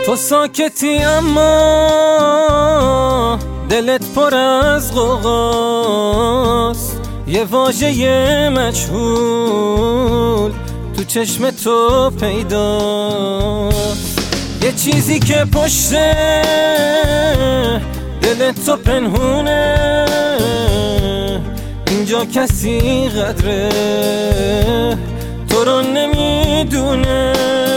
تو ساکتی اما دلت پر از غوغاست، یه واژه مجهول تو چشم تو پیداست. یه چیزی که پشت دلت تو پنهونه، اینجا کسی قدره تو رو نمیدونه.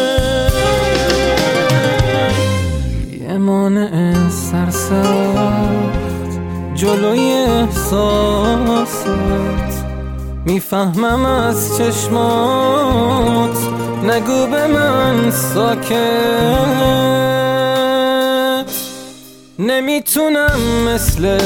یه مانع سرسخت جلوی احساسات، میفهمم از چشمات، نگو به من ساکت. نمیتونم مثل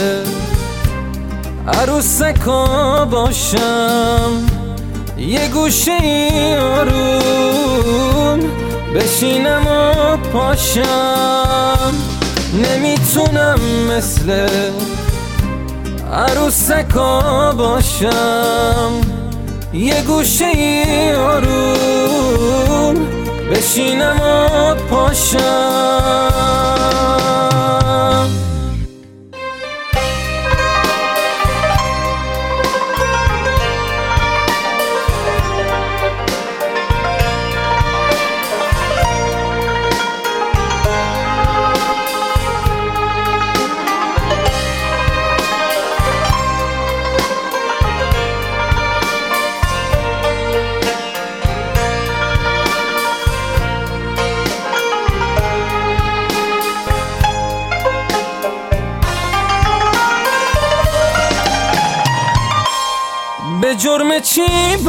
عروسکا باشم، یه گوشه ای آروم بشینم و پاشم. نمیتونم مثل عروسکا باشم، یه گوشه ای آروم بشینم و پاشم. به جرم چی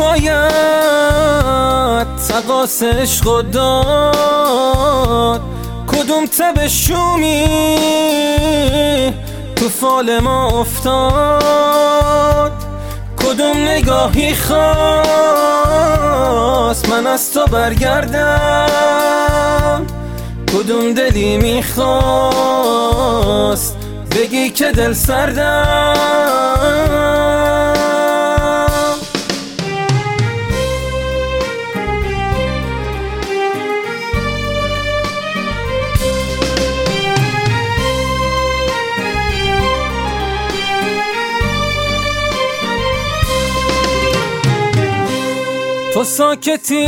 باید تقاص عشق داد؟ کدوم تب شومی تو فال ما افتاد؟ کدوم نگاهی خواست من از تو برگردم؟ کدوم دلی میخواست بگی که دل سردم؟ تو ساکتی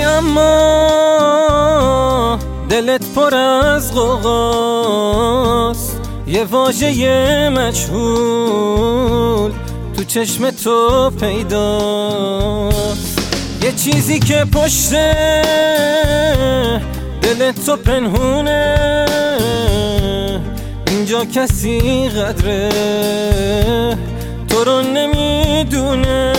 اما دلت پر از غوغاست، یه واژه مجهول تو چشم تو پیداست. یه چیزی که پشت دلت تو پنهونه، اینجا کسی قدره تو رو نمیدونه.